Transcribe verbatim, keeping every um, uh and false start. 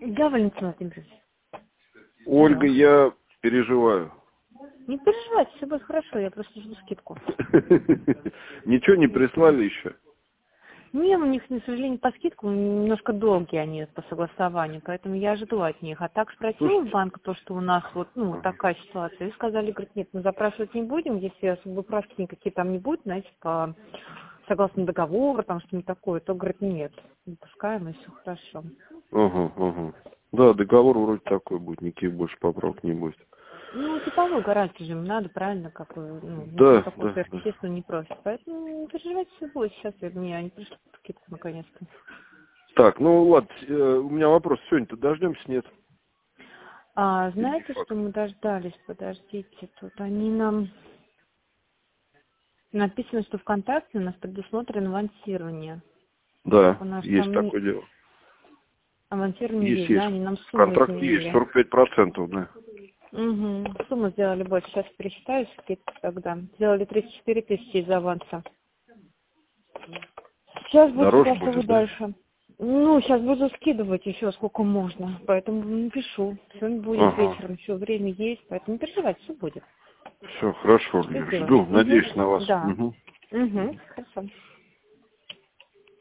Да, Валентин Владимирович. Ольга, Алло. я переживаю. Не переживайте, все будет хорошо, я просто жду скидку. Ничего не прислали еще? Не, у них, к сожалению, по скидку немножко долгие они по согласованию, поэтому я жду от них. А так спросила в Слушайте. банк то, что у нас вот, ну, вот такая ситуация. И сказали, говорят, нет, мы запрашивать не будем, если особо правки никакие там не будет, знаете, по согласно договору, там что-нибудь такое, то, говорят, нет, не пускаем, и все хорошо. Ага, ага. Да, договор вроде такой будет, никаких больше поправок не будет. Ну, типовой гарантии же им надо, правильно, как бы, ну, никто Да, такого да, да. сверхъестественного не просит. Поэтому не переживайте, все будет. Сейчас я, мне они пришли скидку наконец-то. Так, ну ладно, э, у меня вопрос. Сегодня-то дождемся, нет? А, Или не знаете, что факт? мы дождались? Подождите, тут они нам... Написано, что ВКонтакте у нас предусмотрено авансирование. Да, У нас есть там не- такое дело. авансирование Есть, есть, да, есть. они нам В сумму контракте есть, изменили. сорок пять процентов, да. Угу. Сумму сделали больше, сейчас пересчитаю скидку тогда. Сделали тридцать четыре тысячи из аванса. Сейчас буду Дороже спрашивать будет, да? дальше. Ну, сейчас буду скидывать еще сколько можно, поэтому напишу. Сегодня будет Ага. вечером, еще время есть, поэтому не переживайте, все будет. Все, хорошо, Все Ольга. сделаем. Жду, надеюсь на Угу. вас. Да. Угу. Угу. Хорошо.